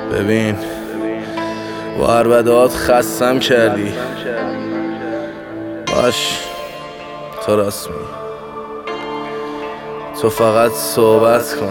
ببین با عربدهات خستم کردی. باش تو راست میگی، تو فقط صحبت کن.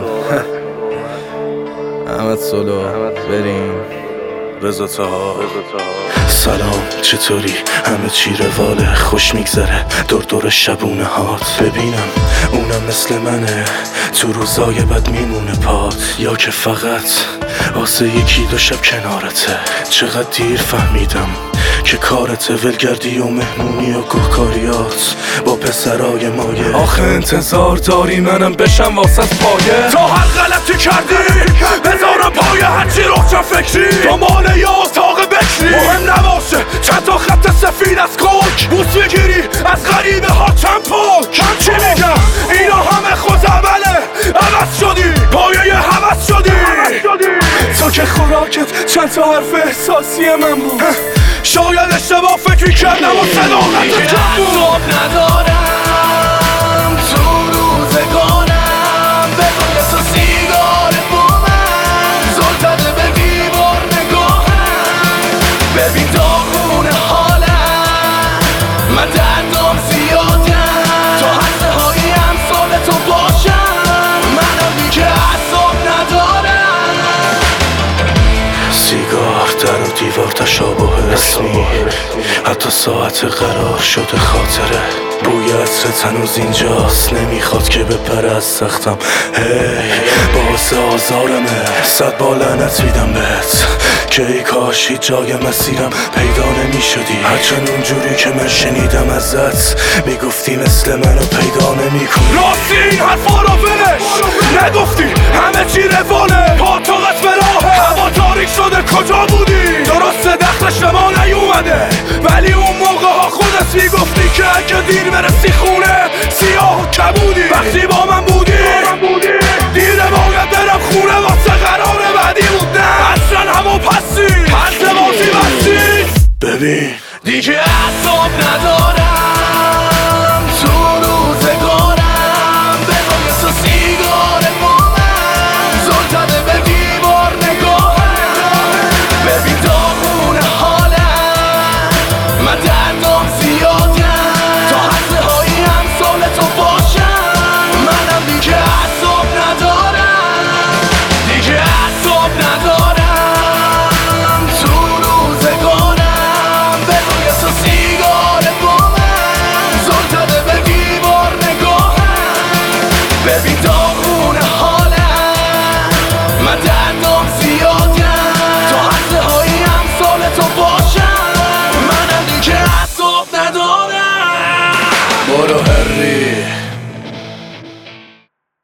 احمد سلو بریم. رضا طه. سلام چطوری؟ همه چی رواله، خوش میگذره دور دور شبونه هات. ببینم اونم مثل منه، تو روزای بد میمونه پات، یا که فقط واسه یکی دو شب کنارته. چقدر دیر فهمیدم که کارت ولگردی و مهمونی و گهکاریات با پسرای مایه. آخه انتظار داری منم بشم واسه پایه؟ تا هر غلطی کردی بذارم پایه، هرچی روشن فکری دنبال یا اتاق بکری. مهم نباشه چند تا خط سفید از کوک، بوس میگیری از غریبه ها چند پاک. من چی میگم اینا همه خود عمله، عوض شدی پایه حوض شدی. تو که خوراکت چند تا حرف احساسی من بود، شاید اشتباه فکری کردم و صداقت کم بود. ندارم تو روزگارم، بگوی تو سیگار با من زلزده به دیوار نگاهم. ببین داغون حالم، من دردم زیادم، تا هسته هایی امثال تو باشم. منم دیگه اعصاب ندارم. سیگار در و دیوار تشابه اسمی، حتی ساعت قرار شده خاطره. بوی عطرت هنوز اینجاست، نمیخواد که بپره از سختم. باعث آزارمه، صد با لعنت میدم بهت که ای کاش هیچ جای مسیرم پیدا نمیشدی. هرچند اونجوری که من شنیدم ازت میگفتی مثل منو پیدا نمیکنی. راستی این حرفا رو ولش، نگفتی همه چی رواله، پا تو قسم راهه، هوا تاریک شده کجا بودی؟ درسته دختش به ما نیومده، ولی اون موقع ها خودت میگفتی که اگه دیر برسی خونه سیاه و کبودی. وقتی با من بودی دیره باید برم خونه، واسه قرار بعدی بود. نه اصلا همون پسی هر بازی بستی. ببین دیگه اعصاب ندارم تو روزگارم، بگوی تو سیگار با من زلزده به دیوار نگاهم. ببین داغون حالم، من دردم زیادم، تا هسته هایی امثال تو باشم. منم دیگه اعصاب ندارم، دیگه اعصاب ندارم تو روزگارم، بگوی تو سیگار با من زلزده به دیوار نگاهم. ببین داغون حالم، من دردم زیادم، تا هسته هایی امثال تو باشم. منم دیگه اعصاب ندارم. برو